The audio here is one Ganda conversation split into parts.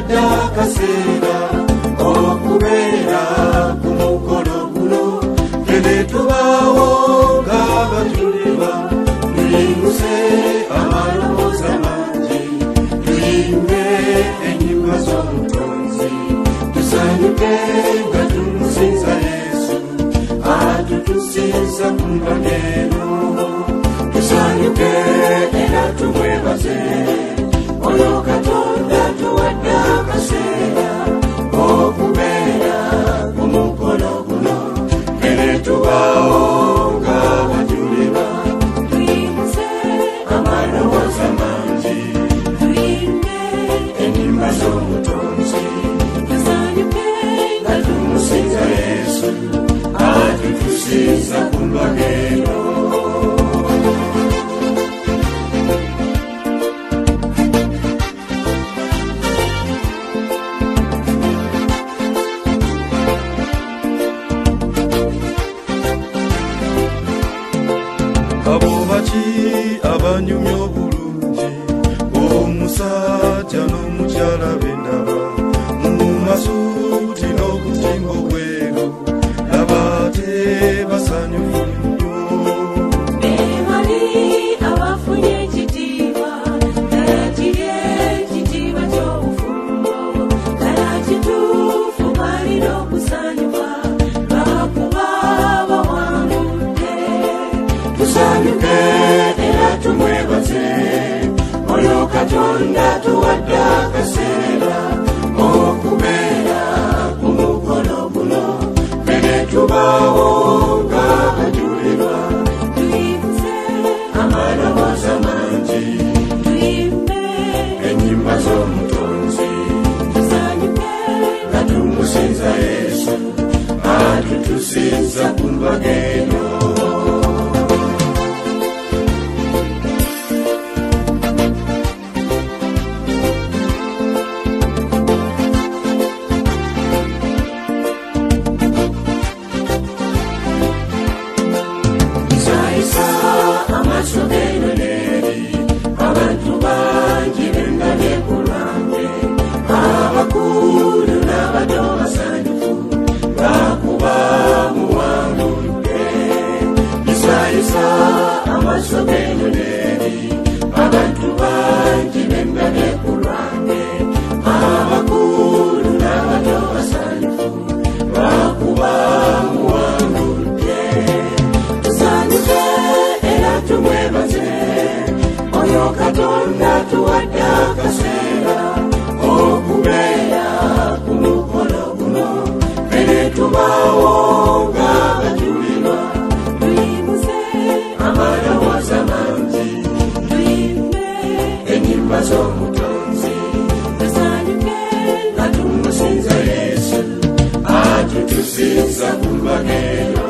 tuwadde akaseera okubeera ku mukolo guno fene tubaawo ng'abajulirwa tuyimuse amaloboozi mangi tuyimbe ennyimba z'omutonzi tusanyuke nga tumusinza Yesu atutusinza ku mbageero tusanyuke era tumwebaze oyo Katonda tuwadde akaseera okubeera ku mukolo guno fene tubaawo ng'abajulirwa tuyimuse amaloboozi mangi tuyimbe ennyimba z'omutonzi tusanyuke nga tumusinza Yesu atutusinza ku mbageero abanyumya obulungi omusajja n'omukyala bendaba mu masuuti n'obutimba obweru laba ate basanyufu nnyo bali abafunye ekitiibwa ddala kiri ekitiibwa ky'obufumbo ddala kituufu balina okusanyuka lwakuba bawangudde tusanyuke tumwebaze oyo Katonda tuwadde akaseera okubeera ku mukolo guno fene tubaawo ng'abajulirwa tuyimuse amaloboozi mangi tuyimbe ennyimba z'omutonzi tusanyuke nga tumusinza Yesu atutusinza ku mbageero abantu bangi bendabye ku lwange abakulu n'abato basanyufu lwakuba muwangudde yisayisa amaaso g'ennyonyi abantu bangi bendabye ku lwange abakulu n'abato basanyufu lwakuba muwangudde tusanyuke era tumwebaze oyo Katonda tuwadde akaseera okubeera ku mukolo guno fene tubaawo ng'abajulirwa tuyimuse amaloboozi mangi tuyimbe ennyimba z'omutonzi tusanyuke nga tumusinza Yesu atutusinza ku mbageero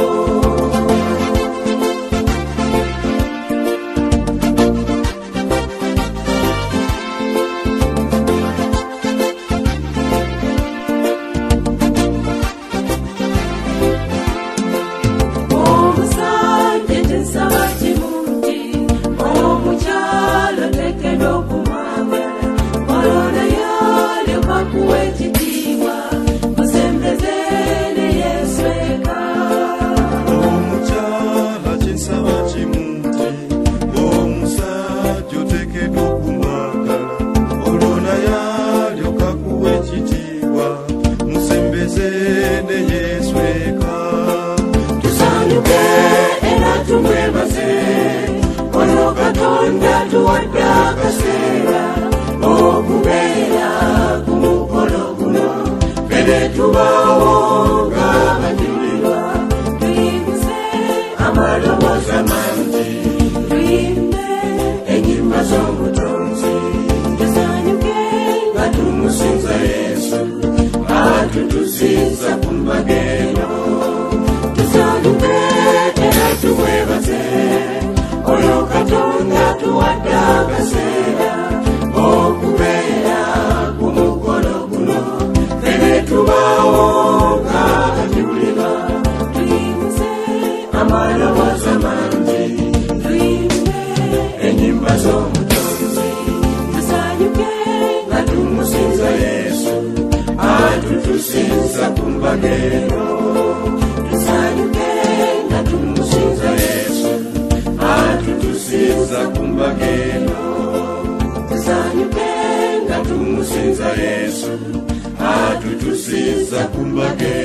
Katonda tuwadde akaseera okubeera ku mukolo guno fene tubaawo ng'abajulirwa tuyimuse amaloboozi mangi tuyimbe ennyimba z'omutonzi tusanyuke nga tumusinza Yesu atutusinza ku mbageero tusanyuke era tumwebaze oyo Katonda tuwadde akaseera okubeera ku mukolo guno fene tubaawo ng'abajulirwa tuyimuse amaloboozi mangi tuyimbe ennyimba z'omutonzi tusanyuke nga tumusinza Yesu kumbageno tusanyuke nga tumusinza Yesu atutusinza kumbageno tusanyuke nga tumusinza Yesu atutusinza kumbageno